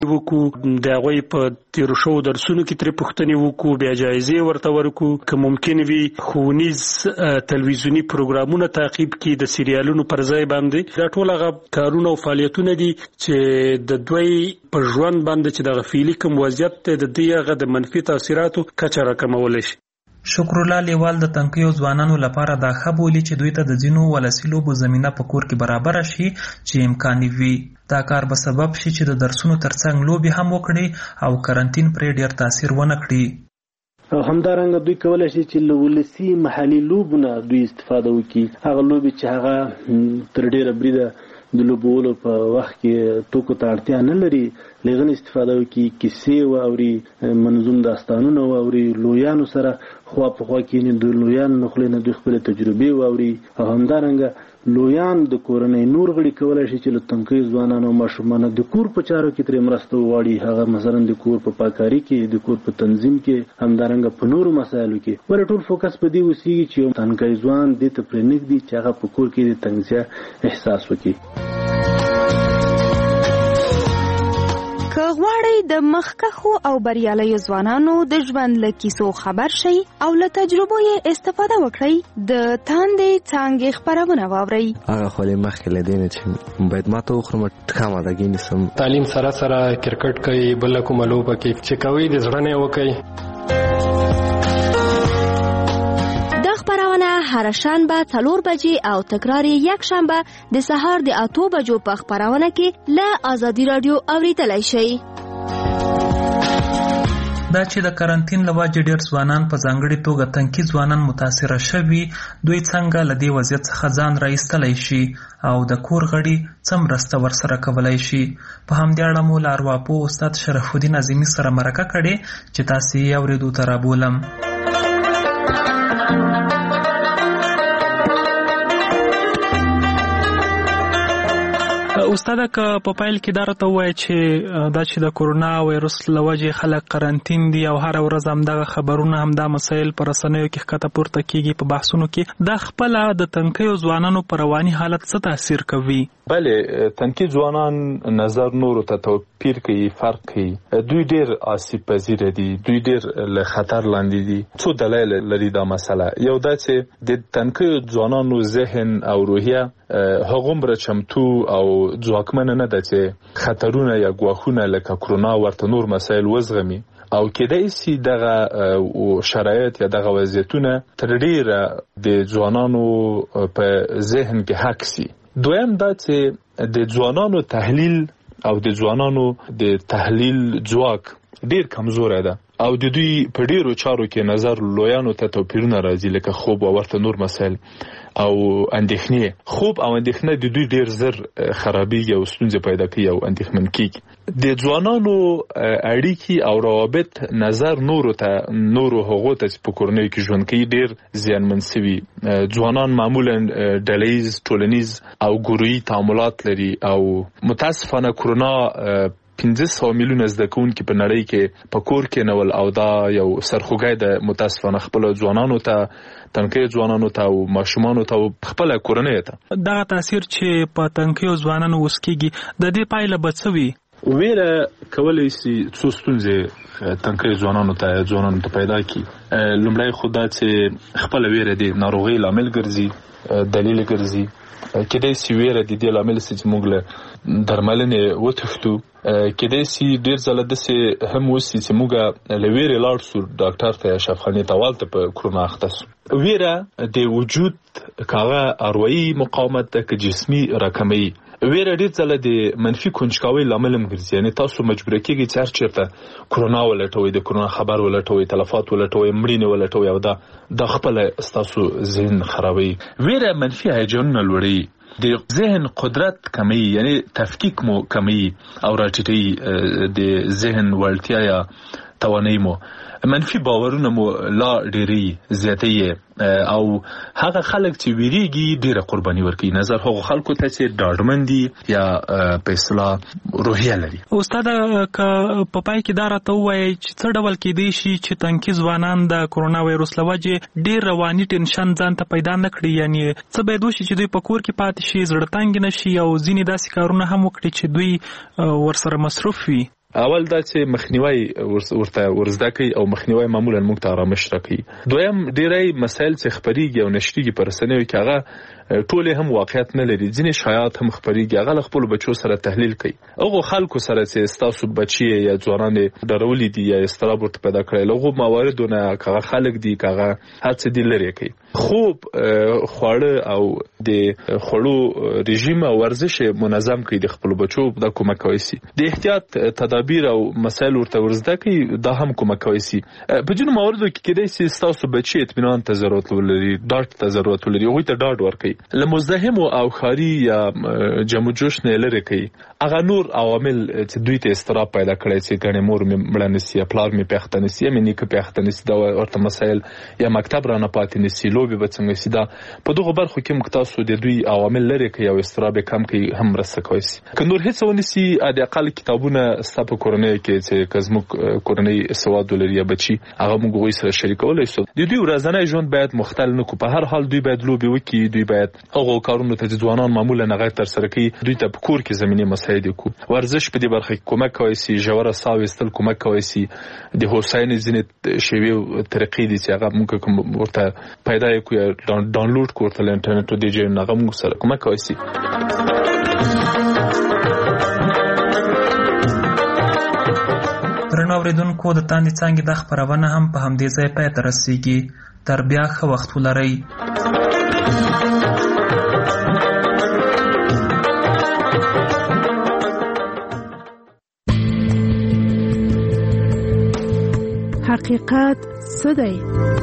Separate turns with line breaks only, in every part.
وکړو، د هغوی په تیرو شوو درسونو کې ترې پوښتنې وکړو، بیا جایزې ورته ورکړو، که ممکن وي ښوونیز تلویزیوني پروګرامونه تعقیب کړي د سیریالونو پر ځای باندې. دا ټول هغه کارونه او فعالیتونه دي چې د دوی په ژوند باندې چې د غفیلي کوم وضعیت دی د دې هغه د منفي تاثیراتو کچه راکمولی شي.
شکر الله لیوال د تنکیو ځوانانو لپاره دا ښه بولي چې دوی ته د ځینو ولسي لوبو زمینه په کور کې برابره شي چې امکان وي. دا کار به سبب شي چې د درسونو ترڅنګ لوبې هم وکړي او کرنټین پرې ډیر تاثیر ونه کړي.
همدارنګه دوی کولی شي چې له ولسي محلي لوبونه دوی استفاده وکړي، هغه لوبې چې هغه تر ډیره بریده د لوبولو په وخت کې توکو ته اړتیا نه لري، لغن استفاده وکړي، کیسې واوري، منظوم داستانونه واوري، لویانو سره خوا په خوا کېني، د لویانو نه خولې نه دوی خپلې تجربې واوري. او همدارنګه لویان د کورنۍ نور غړي کولی شي چې له تنکیو ځوانانو او ماشومانو د کور په چارو کې ترې مرسته وغواړي، هغه مثلا د کور په پاکاري کې، د کور په تنظیم کې، همدارنګه په نورو مسایلو کې. ولې ټول فوکس په دې اوسېږي چې یو تنکی ځوان دې ته پرېنږدي چې هغه په کور کې د تنګسیا احساس وکړي.
که غواړئ د مخکښو او بریالیو ځوانانو د ژوند له کیسو خبر شئ او له تجربو یې استفاده وکړئ، د تاندې څانګې خپرونه واورئ.
هغه خو له مخکې له دې نه چې باید ما ته وخورم ټکه مادګي نیسم.
تعلیم سره سره کرکټ کوي، بله کومه لوبه کوي چې کوي د زړه نه وکړي.
هر شنبه 4 بجې او تکرار یک شنبه د سهار د 8 بجو په خبرونه کې له آزادي رادیو اوریدلای شئ.
دا چې د کرنټین له وجې ډېر ځوانان په ځانګړې توګه تنکي ځوانان متاثره شوي، دوی څنګه له دې وضعیت څخه ځان راایستلی شي او د کور غړي څه مرسته ورسره کولی شي. په همدې اړه مو له ارواپوه استاد شرف الدین عظیمي سره مرکه کړې چې تاسې یې اورېدو ته رابولم. استاده که په پیل کې دا راته ووایه چې دا چې د کورونا وایرس له وجې خلک قرنټین دي او هره ورځ همدغه خبرونه همدا مسایل په رسنیو کې ښکته پورته کېږي په بحثونو کې، دا خپله د تنکیو ځوانانو په رواني حالت څه تاثیر کوي؟
بله، تنکي ځوانان نظر نورو ته توپیر کوي، فرق کوي. دوی ډیر آسیب پذیره دي، دوی ډیر له خطر لاندې دي. څو دلایل لري دا مسله. یو دا چې د تنکیو ځوانانو ذهن او روحیه هغومره چمتو او ځواکمنه نه ده چې خطرونه یا ګواښونه لکه کرونا ورته نور مسایل وزغمي، او کېدای شي دغه شرایط یا دغه وضعیتونه تر ډیره د ځوانانو په ذهن کې حک سي. دویم دا چې د ځوانانو تحلیل او د ځوانانو د تحلیل ځواک ډیر کمزوره ده او د دوی په ډیرو چارو کې نظر لویانو ته توپیرونه راځي، لکه خوب او ورته نور مسایل او اندېښنې. خوب او اندېښنه د دوی ډیر زر خرابېږي او ستونزې پیدا کوي او اندېښمن کېږي. د ځوانانو اړیکې او روابط نظر نورو هغو ته چې په کورنیو کې ژوند کوي ډیر زیانمن سوي. ځوانان معمولا ډلهیز، ټولنیز او ګروهي تعاملات لري او متاسفانه کرونا 500 میلیونه زده کوونکي په نړۍ کې په کور کې نول او دا یو سرخوږی د متاسفانه خپل ځوانانو ته، تنکیو ځوانانو ته او ماشومانو ته او خپل کورنۍ ته.
دغه تاثیر چې په تنکیو ځوانانو اوس کېږي، د دې پایله به څه وي؟
ویره کولی شي څو ستونزې تنکیو ځوانانو ته پیدا کړي. لومړی خو دا چې خپله ویره د ناروغۍ لامل ګرځي، دلیل ګرځي. کېدای شي ویره د دې لامل شي چې موږ له درملنې وتښتو. کېدای شي ډېر ځله داسې هم وشي چې موږ له ویرې لاړ شو ډاکټر ته یا شفاخانې ته، والته په کرونا اخته شو. ویره د وجود کاغه اروایي مقاومت ده که جسمي راکموي. ویره ډېر ځله د منفي کنجکاوۍ لامل هم ګرځي، یعنې تاسو مجبوره کېږئ چې هر چېرته کرونا ولټوئ، د کرونا خبر ولټوئ، تلفات ولټوئ، مړینې ولټوئ او دا خپله ستاسو ذهن خرابوي. ویره منفي هیجانونه لوړوي، د ذهن قدرت کمی، یعنی تفکیک مو کمی او راټیټوي د ذهن وړتیا یا توانایي مو. منفي باورونه مو لا ډېری زیاتوي او هغه خلک چې ویریږي ډېره قرباني ورکوي. نظر هغو خلکو ته چې ډاډمن دي یا په اصطلاح روحیه لري.
استاده که په پای کې دا راته ووایئ چې څه ډول کېدای شي چې تنکي ځوانان د کرونا وایرس له وجې ډېر رواني ټینشن ځان ته پیدا نه کړي، یعنې څه باید وشي چې دوی په کور کې پاتې شي، زړه تنګ نه شي او ځینې داسې کارونه هم وکړي چې دوی ورسره مصروف وي؟
اول دا چې مخنیوي ورته ورزده کوي او مخنیوي معمولا موږ ته آرامش راکوي. دویم ډیری مسایل چې خبريږي او نشریږي په رسنیو کې هغه ټول هم واقعیت نه لري. ځینې شایعات هم خبريږي هغه خپل بچو سره تحلیل کوي. هغه خلکو سره چې ستاسو بچي یا ځوانان ډرولې دي یا استراب ورته پیدا کړي هغه مواردونه هغه خلک دي هغه هڅه دي لري کوي. خوب خواړه او د خړو رژیم او ورزش منظم کوي د خپل بچو د کومک کوي سي. د احتیاط تدابیر او مسایل ورته ورزده کوي دا هم کومک کوي سي. په جنو مواردو کې کېدای سي ستاسو بچي اطمینان ته ضرورت ولري ډاډ ته ضرورت ولري هغه ته ډاډ ورکړي. لمزدهم او خاري یا جمع جوش نه لري کوي. هغه نور عوامل چې دوی ته استراب پیدا کړي چې ګڼې مور مړه نسی پلار می پخته نسی مې نیکه پخته نسی دا ورته مسایل یا مکتب را نه پاتې نسی لوبي به څنګه سي. دا په دغه برخو کې مختاسو د دوی عوامل لري کوي او استراب کم کوي هم رسه کوي. که نور هیڅ ونسی د اقل کتابونه ستاسو کورنۍ کې چې کزمو کورنۍ سواد لري یا بچي هغه موږ غوي سره شریکولای شو. د دوی ورځنی ژوند باید مختل نه کو. په هر حال دوی باید لوبي وکي. دوی باید هغه کارونه ته ځوانان معمولا نه غیر تر سره کوي. دوی ته په کور کې زمينه مساعد کو. ورزش په دې برخه کې کومک کوي سي. ژوره ساو استل کومک کوي سي. د حسین ځینې شوی طریقې دي چې هغه موږ کوم ورته پیدا کوي ډاونلوډ کوته له انټرنیټ او دی جې نه موږ سره کومک کوي سي.
درنو اوریدونکو د تاندې څنګه د خبرونه هم په همدې ځای پای ته رسیږي. تر بیا ښه وخت ولرئ.
حقیقت څه دی؟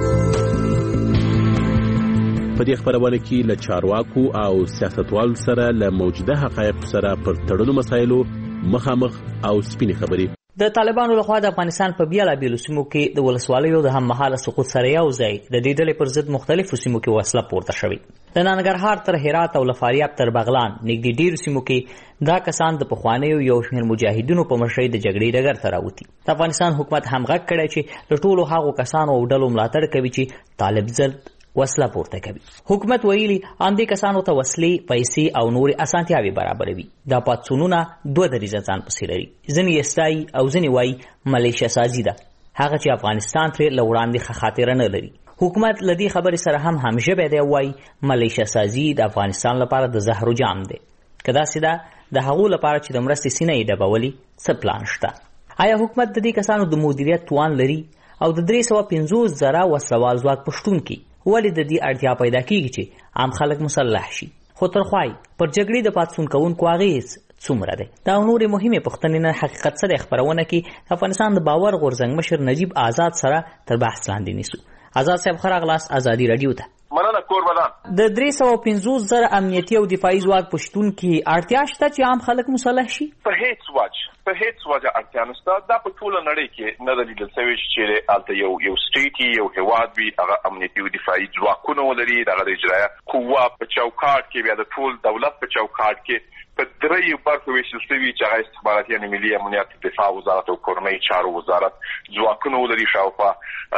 په دې خبرونه کې له چارواکو او سیاستوالو سره له موجوده حقایق سره پر تړلو مسایلو مخامخ او سپینې خبرې.
د طالبانو لخوا د افغانستان په بیلابیلو سیمو کې د ولسوالیو د هممهاله سقوط سره یو ځای د دې ډلې پر ضد مختلفو سیمو کې وسله پورته شوې. د ننګرهار تر هرات او له فاریاب تر بغلان نږدې ډیرو سیمو کې دا کسان د پخوانیو یو شمېر مجاهدینو په مشرۍ د جګړې ډګر ته راوتي. د افغانستان حکومت هم غږ کړی چې له ټولو هغو کسانو او ډلو ملاتړ کوي چې طالب ضد وسله پورته کوي. حکومت ویلي اندې کسانو ته وسلې، پیسې او نور اسانتیاوي برابروي. دا پاتسونونه دوه دریزه ځان پسې لري. ځینې یې ستایي او ځینې وایي ملیشه سازي ده، هغه چې افغانستان ترې له وړاندې خاطره نه لري. حکومت له دې خبرې سره هم همژبی دی، وایي ملیشه سازي د افغانستان لپاره د زهرو جام دی. که داسې ده د هغو لپاره چې د مرستې سینه یې ډبولي څه پلان شته؟ آیا حکومت د دې کسانو د مدیریت توان لري؟ او د 350,000 وسلوال ځواک پښتون کې ولې د دې اړتیا پیدا کیږي چې عام خلک مسلح شي؟ خو ترخوای پر جګړې د پاتسون کوونکو اغېز څومره دی؟ دا نورې مهمې پوښتنې نه حقیقت څه دی خبرونه کې افغانستان د باور غورځنګ مشر نجیب آزاد سره تر بحث لاندې نیسو. آزاد صاحب ښه راغلاست ازادي رادیو ته.
مننه قربان.
د 350,000 امنیتي او دفاعي ځواک پښتون کې اړتیا شته چې عام خلک مسلح شي؟
په هیڅ وجه اړتیا نشته. دا په ټوله نړۍ کې نه د لیدل شوی چې هلته یو سټیټ یو هیواد وي هغه امنیتي او دفاعي ځواکونه ولري. دغه د اجرایه قوه په چوکاټ کې بیا د ټول دولت په چوکاټ کې په درې برخو ویشل شوي چې هغه استخباراتي یعنې ملي امنیت، دفاع وزارت او کورنۍ چارو وزارت ځواکونه ولري. شاوخوا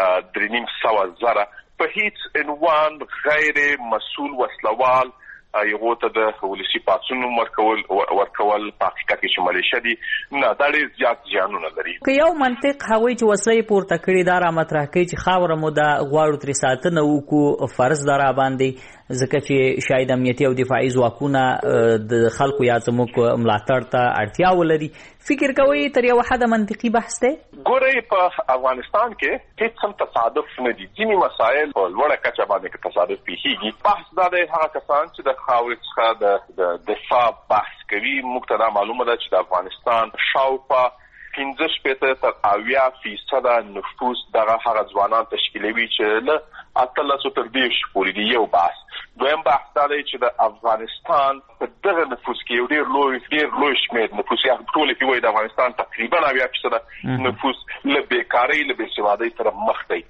3,500,000 په هیڅ عنوان غیر مسؤل وسلوال یو ته د ولسی پاتسون ورکول په حقیقت کې شمالي شدي نه دا ډېر زیات ځانونه لري.
که یو منطق هغوی چې وسلې پورته کړي دا را مطرح کوي چې خاوره مو د غواړو ترې ساتنه وکړو، فرض دا را باندې ځکه چې شاید امنیتي او دفاعي ځواکونه د خلکو یا زموږ ملاتړ ته اړتیا ولري. فکر کوئ تر یو حده منطقي بحث دی؟
ګورئ په افغانستان کې هیڅ هم تصادف نه دي. ځینې مسایل په لوړه کچه باندې که تصادف پیښیږي. بحث دا دی هغه کسان چې د خاورې څخه د دفاع بحث کوي. موږ ته دا معلومه ده چې د افغانستان شاوخوا 15% تر 80% نفوس دغه هغه ځوانان تشکیلوي چې له 18 تر 20 پورې دی. یو بحث. دویم بحث دا دی چې د افغانستان په دغه نفوس کې یو ډېر لوی شمېر نفوس یا ټول کې وایي د افغانستان تقریبا 80% نفوس له بیکارۍ له بېسوادۍ سره مخ دی.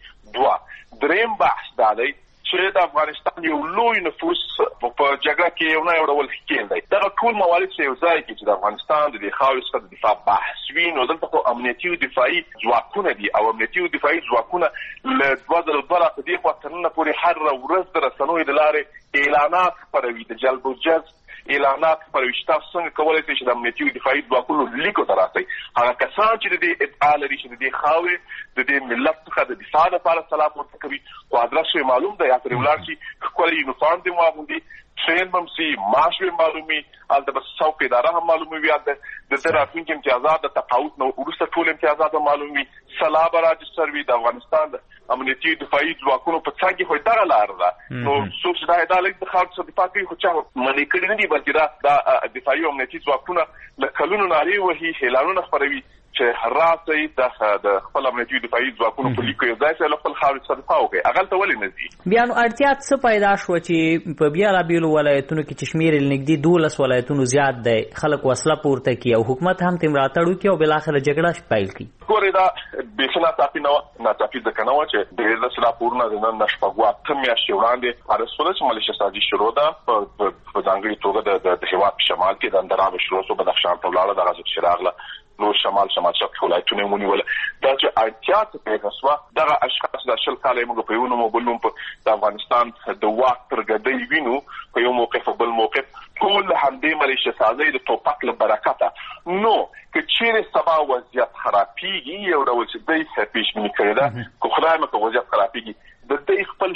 دریم بحث دا دی چې د افغانستان یو لوی نفوس په جګړه کې یو نه یو ډول ښکېل دی. دغه ټول موارد چې یو ځای کې چې د افغانستان د دې خاورې څخه د دفاع بحث وي نو دلته خو امنیتي او دفاعي ځواکونه دي او امنیتي او دفاعي ځواکونه له 2012 په دې خوا تر ننه پورې هر ورځ د رسنیو له لارې اعلانات خپروي د جلب و جذب اعلانات پرويشتا څنګه کولای شي چې د امنیتي دفاعي ځواکونو لیکو ته راسي هغه کسان چې د ادعا لري چې د خاوې د ملت څخه د دفاع لپاره سلام ورته کوي خو ادرس معلوم دی یا پر ولر شي خپل یونیفورم دي واغوندي ترين بمسي معاشوي معلومي البته بس څوک اداره هم معلومي وي د ترافیک امتیازات د تقاعد نو ورسته ټول امتیازات معلومي سلام راجستر وي د افغانستان د امنیتي دفاعي ځواکونو په څنګه خو دا لار ده نو څوک چې دا عدالت د خاص د پاتې خو چا منې کړی نه دي بلکې دا دفاعي امنیتي ځواکونه لکلونو ناري وهي اعلانونه خبروي چې راځي د خپل امنیتي دفاعي ځواکونو په لیکو ځای سره خپل خاورې سره دفاع وکړي هغه ته ولې نه دي
بیا نو اړتیا څه پیدا شو چې په بیا بیلو ولایتونو کې چې شمیر نږدې 12 ولایتونو زیات دی خلک وسله پورته کوي او حکومت هم تیم راتړو کوي او بل اخر جګړه پیل کوي
ګورې دا بشنا تاپی نو ناڅاپي د کنه چې د دې پورنه د نن نشپغوا تم یا شوړاندې ارسول چې ملیشه سازي شروع ده په ځانګړي توګه د هیواد شمال کې د اندراب شروع سو بدخشان ته ولاړه د غزل شراغله نو شمال شرق ولایتونه مونږ دا چې اړتیا ته پیدا شو دغه اشخاص د شل کاله موږ په یو نوم بلوم په افغانستان د واک ترګدې وینو په یو موقف بل موقف ټول همدې ملیشه سازي د توپک له برکته نو که چیرې سبا وضعیت خرابېږي یو ډول چې د پیشبیني کړی ده خو خدای مکه وضعیت خرابېږي د دې خپل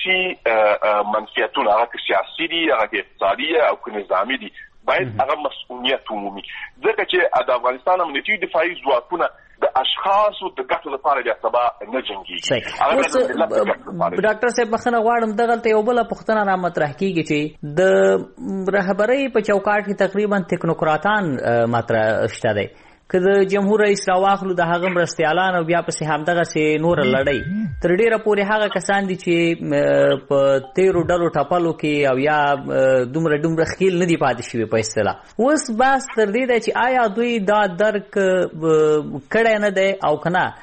شخصي منفعتونه هغه سیاسي دي هغه اقتصادي او نظامي دي باید هغه مسؤلیت عمومي ځکه چې د افغانستان امنیتي دفاعي ځواکونه د اشخاصو د ګټو لپاره بیا سبا نه جنګيږي
ډاکټر صاحب مخنه غواړم دغه ته یو بل پوښتنه را مطرح کیږي چې د رهبرۍ په چوکاټ کې تقریبا تکنوکراتان مطرح شته دي که د جمهور رئیس راواخلو د هغه مرستیالان او بیا پسې همدغه سي نور لړۍ تر ډیره پورې هغه کسان دي چې په تیرو ډلو ټاپلو کې او یا دومره خیل نه دي پاتې شوي په اصطلاح اوس بس تر دې ده چې آیا دوی دا درک کړی نه دی او که نه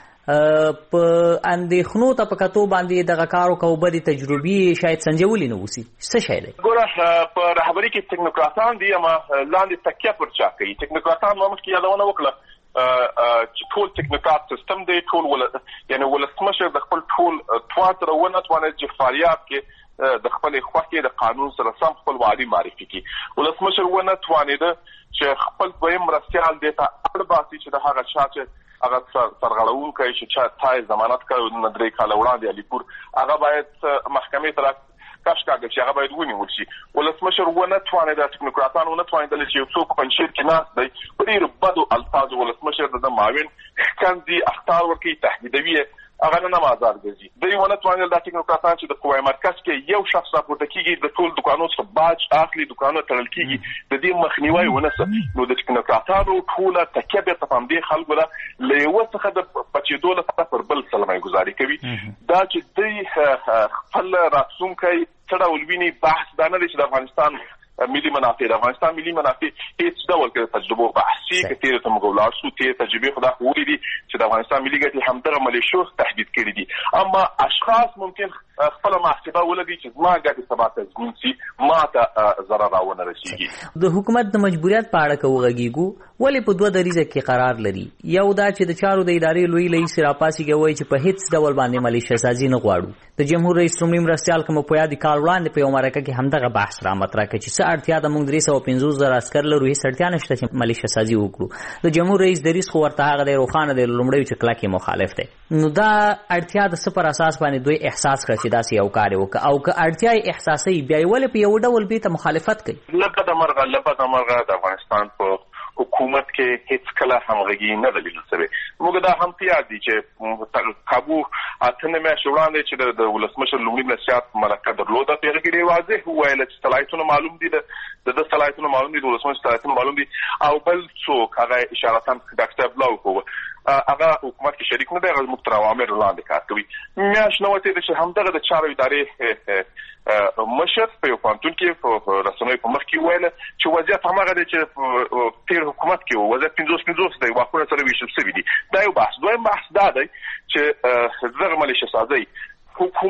په اندېښنو ته په کتو باندې دغه کارو کو بدې تجربې شاید سنجولې نه اوسي څه شی دی
ګوره په رهبرۍ کې ټکنوکراتان دي اما لاندې تکیه پر چا کوي ټکنوکراتان مخکې یادونه وکړه چې ټول ټکنوکرات سیستم دی ټول یعنی ولسمشر د خپل ټول توان سره ونه توانید چې فعالیت کې د خپل خوښې د قانون سره سم خپل وعدې معرفي کړي ولسمشر ونه توانید چې خپل دویم مرستیال دی ته اړ باسي چې د هغه چا چې هغه سرغړونکی چې چا تای ضمانت کړو د 3 کال وړاندې علیپور هغه باید محکمې ته کاش کاږي چې هغه باید ونیول شي ولسمشر ونه توانید د ټکنوکراتانو ونه توانید چې یو څوک په پنځیر کې ناست دی په ډېر بدو الفاظو ولسمشر د معاون ښکنځي اخطار ورکوي تهدیدوي هغه نه آزاد ګرځي دوی ونه توانید د ټکنوکراتان چې د قوای مرکز کې یو شخص راپورته کیږي د ټول دکانونو څخه باج اخلي دکانونه تړل کیږي د دې مخنیوي ونسه نو د ټکنوکراتانو ټوله تکیه به په دې خلکو له یو څخه د بچیدو لپاره پر بل سلامي گزاري کوي دا چې دوی خپل راتلونکي څه ډول ویني بحث دا نه دی چې د افغانستان ملي منافع د افغانستان ملي منافع هیڅ ډول کې تجربه بحثي کتیر ته مګولار شو ته تجربه خدا خوري دي چې د افغانستان ملي ګټې همدغه ملیشو تهدید کړي دي اما اشخاص ممکن خپل محاسبه ولګي چې ما ګټه سبا ته ګونسي ما ته ضرر راونه رسیږي
د حکومت د مجبوریت په اړه کوغږیږو ولې په دوه دریزه کې قرار لري یو دا چې د چارو د ادارې لوی لې سراپاسي کوي چې په هیڅ ډول باندې ملیشه سازي نه غواړو د جمهور رئیس لومړي مرستیال کوم په یاد کال وړاندې په یو مرکه کې همدغه بحث را مطرح کړي چې اړتیا د موږ 350,000 عسكر لرو هیڅ اړتیا نشته چې ملیشه سازي وکړو د جمهور رئیس دریس خو ورته هغه د روخانه د لومړی چې کلکه مخالف دی نو دا اړتیا د سپر اساس باندې دوی احساس کړی چې داسې یو کار وکړي او که اړتیا احساسي بیا ولې په یو ډول به ته مخالفت کوي
لکه د مرغه د افغانستان په حکومت کې هیڅ کله همغږي نه دلیل سره موږ دا هم پیاد دي چې کابو اتنه مې شوړاندې چې د ولسمشر لومړي نصيحت ملکه درلوده پیغه کې واضح وایي چې صلاحیتونه معلوم دي د صلاحیتونه معلوم دي د ولسمشر صلاحیتونه معلوم دي او بل څوک هغه اشاراتان ډاکټر بلاو کوو هغه حکومت کې شریک نه دی هغه مختار عوامل وړاندې کار کوي میاش نو ته چې همدغه د چارو ادارې مشر په یو پانتون کې په رسنوي په مخ کې ویل چې وضعیت هغه دی چې تیر حکومت کې وضعیت 50 دی واکونه سره ویشل شوی دي دا یو بحث دویم بحث دا دی چې زغ ملیشه سازي حکومت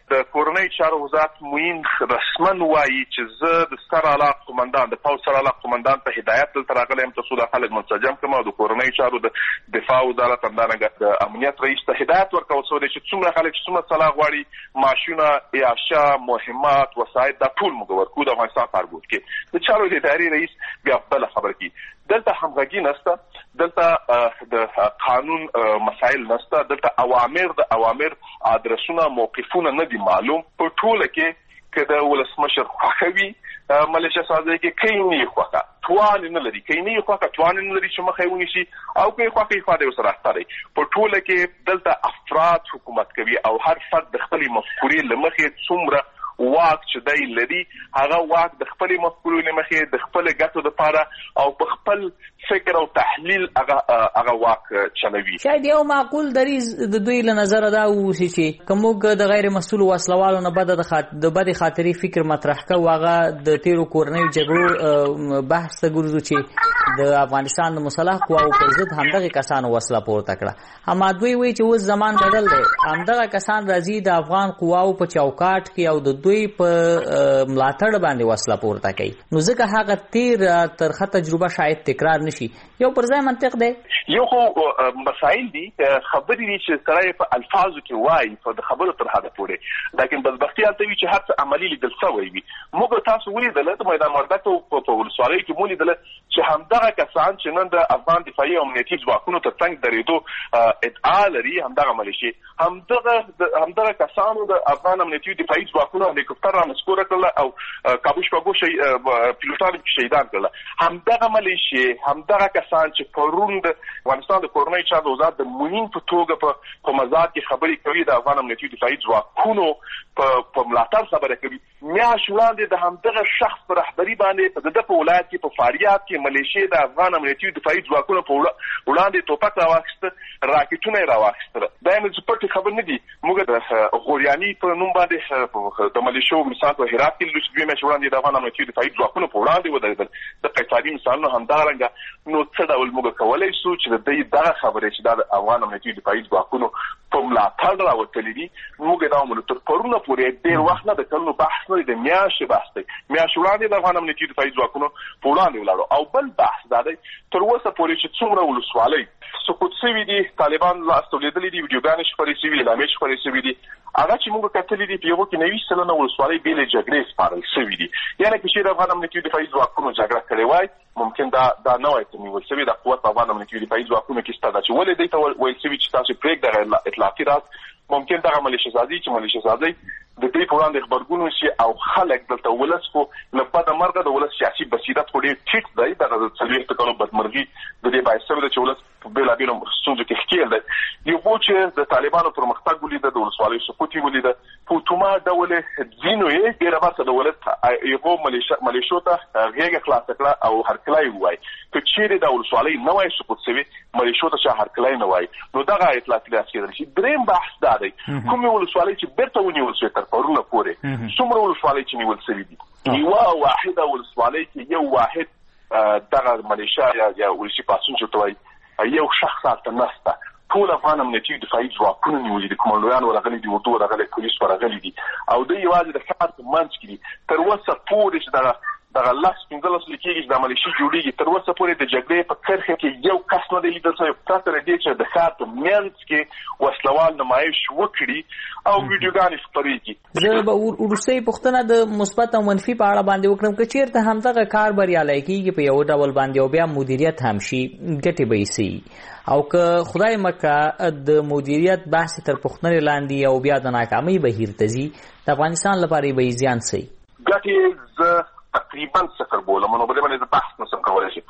د کورنۍ چارو وزارت معین رسما وایي چې زه د سر اعلی قومندان د پوځ سر اعلی قومندان په هدایت دلته راغلی یم ترڅو دا خلک منسجم کړم او د کورنۍ چارو د دفاع وزارت همدارنګه د امنیت رئیس ته هدایت ورکول شوی دی چې څومره خلک څومره سلاح غواړي معاشونه عیاشا مهمات وسایط دا ټول موږ ورکوو د افغانستان په هر ګوټ کې د چارو د ادارې رئیس بیا بله خبره کوي دلته همغږي نشته دلته د قانون مسایل نشته دلته اوامر ادرسونه موقفونه نه دي معلوم په ټوله کې که د ولسمشر خوښوي ملیشه سازۍ کې کوي نه خوښه توان نه لري کوي نه خوښه توان نه لري چې مخه ونیسي او کوي خوښه خو دې سره اختاري په ټوله کې دلته افراد حکومت کوي او هر فرد د خپل مفکورې لمخې څومره واک چې دی لري هغه واک د خپل مفکورې لمخې د خپل ګټو لپاره او په خپل فکر او تحلیل هغه واک چلوي.
شاید یو معقول دریز د دوی له نظر دا وسی چې کومګ د غیر مسؤل وسلوالو نه بد د بد خاطري فکر مطرح کوي هغه د تیرو کورنۍ جګړو بحث ګرځو چې د افغانستان د مسلح قواو پر ضد همدغه کسانو وسله پورته کړه اما دوی وایي چې اوس زمان بدل دی همدغه کسان راځي د افغان قواو په چوکاټ کې او د دوی په ملاتړ باندې وسله پورته کوي نو ځکه هغه تیر ترخه تجربه شاید تکرار نشي یو پر ځای منطق دی
یو خو مسائل دي خبرې دي چې سره په الفاظو کې وایي په خبرو تر حده پورې لیکن بدبختي هلته وي چې هر څه عملي لیدل شوی وي موږ تاسو ولیدل د میدان وردګو په ولسوالۍ کې مو لیدل چې همدغه کسان چې نن د افغان دفاعي او امنیتي ځواکونو تر څنګ درېدو ادعا لري همدغه ملیشې همدغه کسانو د افغان امنیتي دفاعي ځواکونو هلیکوپټر رانسکوره کړله او کابو شپږو پیلوټان شهیدان کړله همدغه ملیشې همدغه کسان چې پرون د افغانستان د کورنۍ چارو وزارت د معین په توګه په مزاد کې خبرې کوي د افغان امنیتي دفاعي ځواکونو په ملاتړ خبره کوي میاشت وړاندې د همدغه شخص په رهبري باندې د په ولایت کې په فاریاب کې ملیشې د افغان امنیتي دفاعي ځواکونو په وړاندې ټوپک راواخیسته راکټونه یې راواخیستل دا یې چې پټې خبر نه دي موږ د غوریاني په نوم باندې د ملیشو مثال په هرات کې لوش دوی میاشت وړاندې د افغان امنیتي دفاعي ځواکونو په وړاندې ودرېدل د قیصاري مثالونو همدارنګه نو څه ډول موږ کولی شو چې د دې دغه خبرې چې د افغان امنیتي دفاعي ځواکونو په ملاتړ راوتلي دي موږ دا ومنو تر پرونه پورې ډېر وخت نه د کلونو بحث نه دی د میاشتې بحث دی میاشت وړاندې د افغان امنیتي دفاعي ځواکونو په وړاندې ولاړو او بل بحث دا دی تر اوسه پورې چې څومره ولسوالۍ سقوط شوي دي طالبان لاس تولیدلي دي ویډیوګانې خپرې شوي اعلانې خپرې شوي دي هغه چې موږ کتلي دي په یو کې 90 سلنه ولسوالۍ بېلې جګړې سپارل شوي دي یعنې که چېرې افغان امنیتي دفاعي ځواکونو جګړه کړې وای ممکن دا نه وای ته نیول شوی د قوت افغان امنیتي دفاعي ځواکونو کې ستا دا چې ولې دوی ته ویل شوي چې تاسو پرېږده اطلاقي راز ممکن دغه ملیشه سازي چې ملیشه سازي د دې په وړاندې خبرګون شي او خلک دلته ولس خو له بده مرګه د ولس سیاسي بصیرت خو ډېر ټیټ دی دغه د څلوېښتو کالو بدمرغي د دې باعث شوې ده چې ولس په بېلابېلو ستونزو کې ښکېل دی یو خو چې د طالبانو پرمختګ ولیده د ولسوالیو سقوط یې ولیده په اتوما ډول ځینو یې ډېره برخه د ولس یغو ملیشو ته غېږه خلاصه کړه او هرکلی ووایي که چېرې دا ولسوالۍ نه وای سقوط شوې ملیشو ته چا هرکلی نه وایي نو دغه اطلاعاتي لاس کېدلی شي درېیم بحث دا دی کومې ولسوالۍ چې بېرته ونیول شوې تر پرونه پورې څومره ولسوالۍ چې نیول شوي دي یوه واحده ولسوالۍ کې یو واحد دغه ملیشه یا ولسي پاڅون چې ورته وایي یو شخص هلته نشته ټول افغان امنیتي دفاعي ځواکونه نیولي دي کمانډویان ورغلي دي اردو ورغلی پولیس ورغلي دي او دوی یوازې د ښار په منځ کې دي تر اوسه پورې چې دغه 15 لیکيږي چې د ملیشي جوړیږي تر اوسه پورې د جګړې په کرښه کې یو کس نه دی لیدل شوی پرته له دې چې د ښار په منځ کې وسلوال نمایش وکړي او ویډیوګانې خپرې کړي
زه به وروستۍ پوښتنه د مثبت او منفي په اړه باندې وکړم که چېرته همدغه کار بریالی کېږي په یو ډول باندې او بیا مدیریت هم شي ګټې به یې سي او که خدای مکه د مدیریت بحث تر پوښتنې لاندې او بیا د ناکامۍ بهیر ته ځي د افغانستان لپاره به یې زیان سي
ګټې زه تقریبا صفر بولم نو بده باندې بحث نشم کولی شي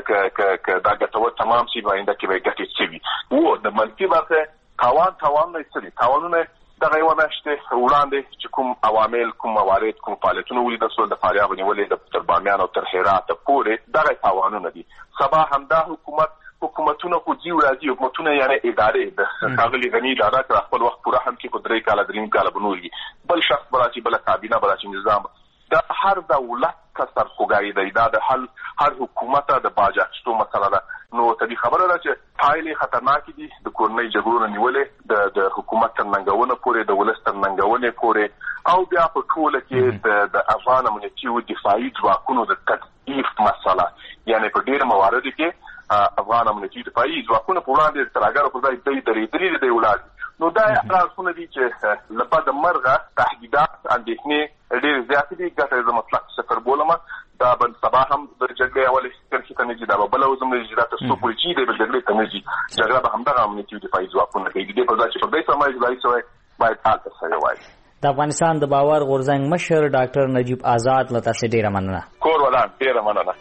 که دا ګټور تمام شي باندې کې به ګټې شي و د منفي برخه تاوان نه ستړي تاوانونه دغه یوه میاشتې وړاندې چې کوم عوامل کوم موارد کوم فعالیتونه ولیدل شول د فاریاب نیولې د تر بامیان او تر هراته پورې دغه تاوانونه دي سبا همدا حکومتونه خو جیو راځي حکومتونه یعنې ادارې د ښاغلي غني اداره کړه خپل وخت پوره هم کې خو 3 کاله درېیم کاله به نور وي بل شخص به راشي بله کابینه به راشي نظام د هر دولت ته سرخوږی دی دا د هر حکومت د باج اخیستو مسله ده نو طبي خبره ده چې پایلې خطرناک دي د کورنۍ جګړو نیولې د حکومت تر ننګونه پورې د ولس تر ننګونه پورې او بیا په ټوله کې د افغان امنیتي او دفاعي ځواکونو د تضعیف مسله یعنی په ډېر مواردو کې افغان امنیتي دفاعي ځواکونو په وړاندې ترهګر په ځای د درېدلې د ولاړ نو دا اعتراضونه دي چې لپاره د مرغه تهدیدات اندېښنې ډېر زیات دي ګټه د مطلق صفر بولم دا بل سبا هم د جګړې اولې کرښې ته نه دي دا بل وزم نه جدا تاسو پوری چې د جګړې ته نه دي جګړه به هم د امنیتي دفاعي ځواکونو کې دي په ځای چې په دې سمای ځای سوی باید تاسو سره وایي
د افغانستان د باور غورځنګ مشر ډاکټر نجیب آزاد له تاسو ډیره مننه
کور ودان ډیره مننه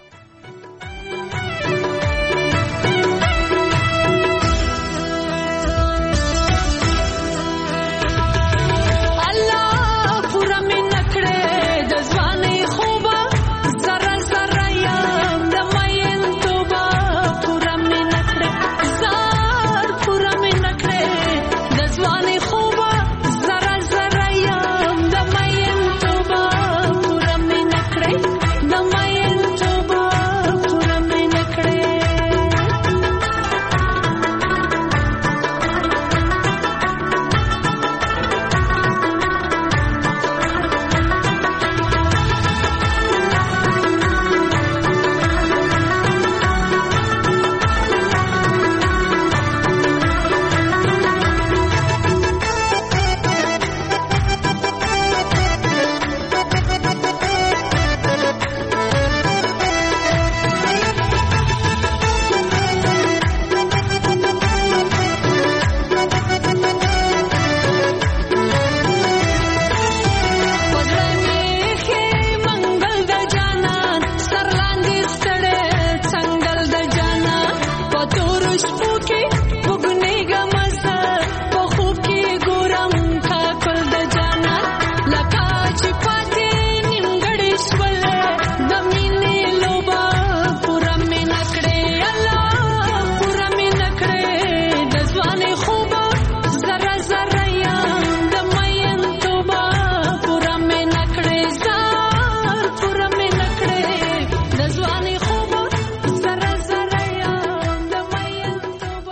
Okay.